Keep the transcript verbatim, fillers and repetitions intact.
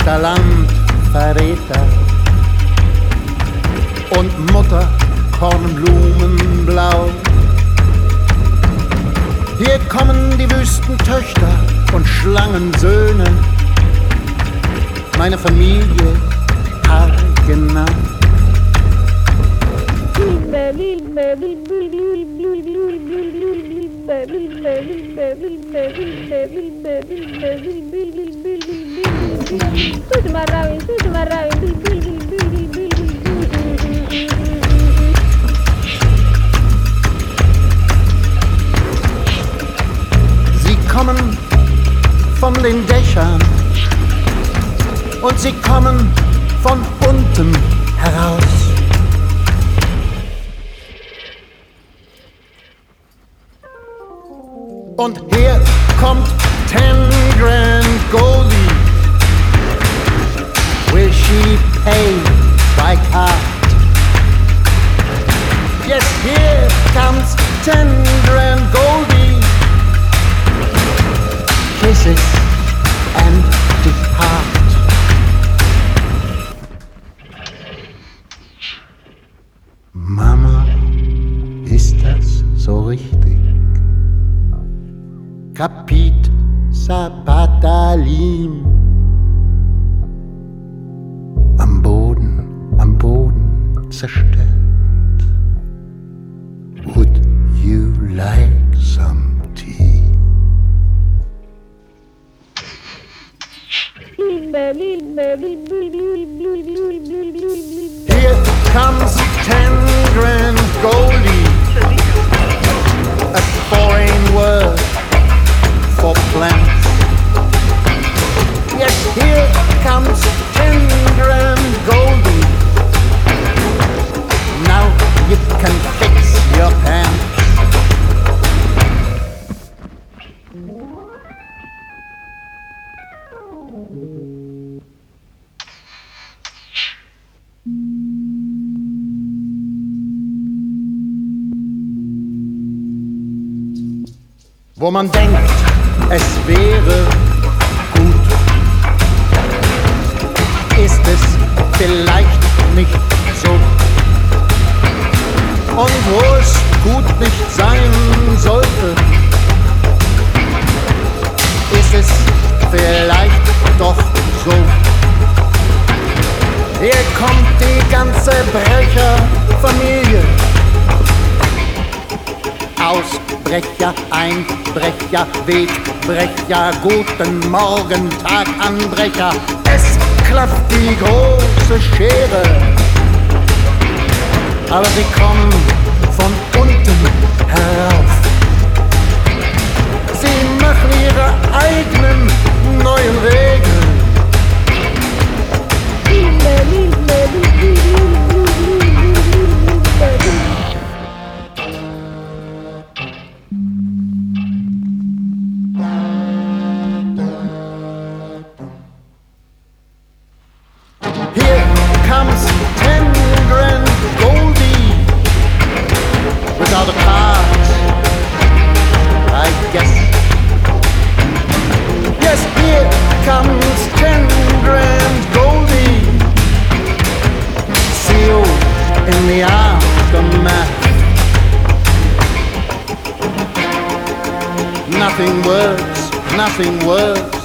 Vaterlandverräter und Mutter Kornblumenblau. Hier kommen die Wüstentöchter und Schlangensöhne, meine Familie haargenau. Sie kommen von den Dächern und sie kommen von unten heraus. Und hier kommt ten grand Goldie. Will she pay by card? Yes, here comes ten grand Goldie. Kisses and depart. Mama, ist das so richtig? Capit Sabatalim. Am Boden, am Boden zerstört. Would you like some tea? Here comes ten grand Goldie. A foreign word for plants. Yes, here comes ten grand Goldie. Now you can fix your pants. Wo man denkt, es wäre gut, ist es vielleicht nicht so. Und wo es gut nicht sein sollte, ist es vielleicht doch so. Hier kommt die ganze Brecherfamilie. Ausbrecher, Einbrecher, Wegbrecher, guten Morgen, Taganbrecher. Es klafft die große Schere, aber sie kommen von unten herauf. Sie machen ihre eigenen neuen Regeln. Here comes ten grand Goldie without a card, I guess. Yes, here comes ten grand Goldie, sealed in the aftermath. Nothing works, nothing works